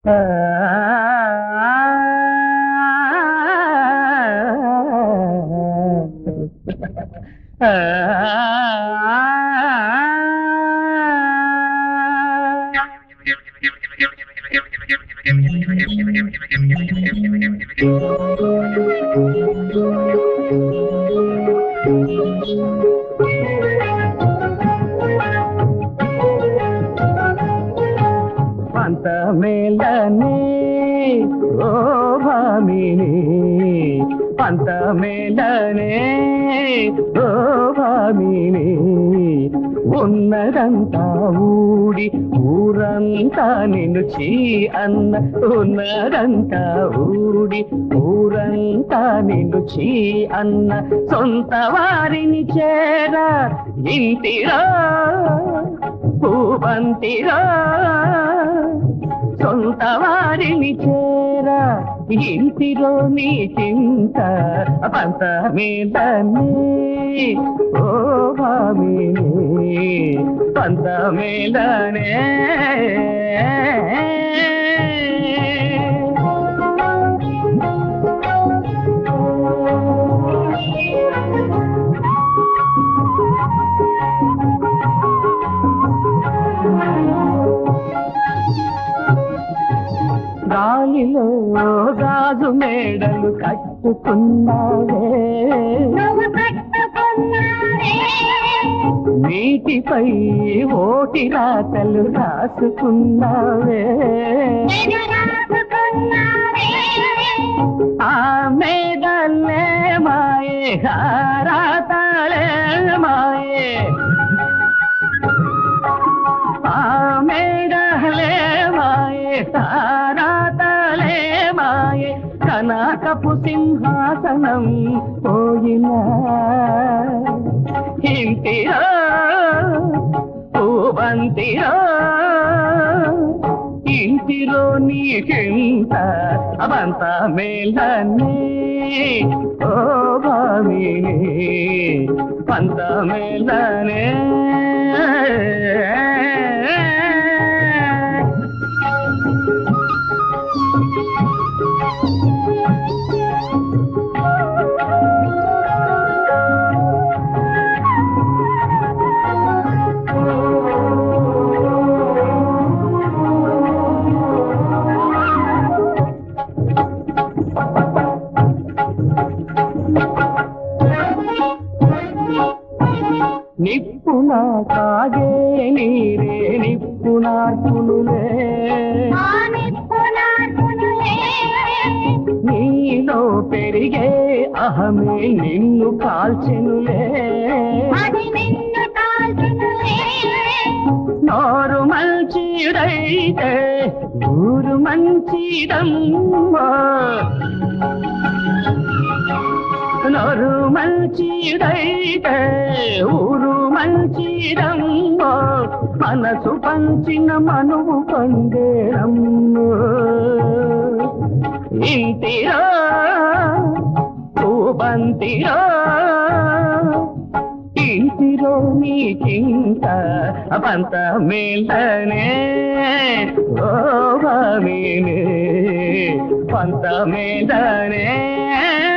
పంత మేళనే ఓ భామిని, పంత మేళనే ఓ భామిని, ఉన్నదంతా ఊడి ఊరంతా నిన్ను చీ అన్న, ఉన్నదంతా ఊడి ఊరంతా నిన్ను చీ అన్న, సొంత వారిని చేర ఇంటిరా పూబంతిరా, సొంత వారిని చేర ఇంటిలో నీకింత పంత మేళనే ఓ భామిని, పంత మేళనే. గాలిలో గాజు మేడలు కట్టుకున్నావే, నీటిపై ఓటి రాతలు రాసుకున్నావే, ఆ మేడలే మాయే రాతలే మాయే, ఆ మేడలే మాయే రాతలే మాయే, కనకపు సింహాసనం పోయినా ఇంటిరా పూవంతిరా, ఇంటిలో నీకింత పంత మేళనే ఓ భామిని, పంత మేళనే. నిప్పున కాగే నీరే నిప్పునార్పునులే, నీలో పెరిగే అహమే నిన్ను కాల్చెనులే, నోరు మంచిదైతే ఊరు మంచిదమ్మా, నోరు మంచిదైతే ఊరు మంచిదమ్మో, మనసు పంచిన మనువు పందేరమ్మో, ఇంటిరా పూబంతిరా, ఇంటిలో నీకింత పంత మేళనే ఓ భామిని, పంత మేళనే.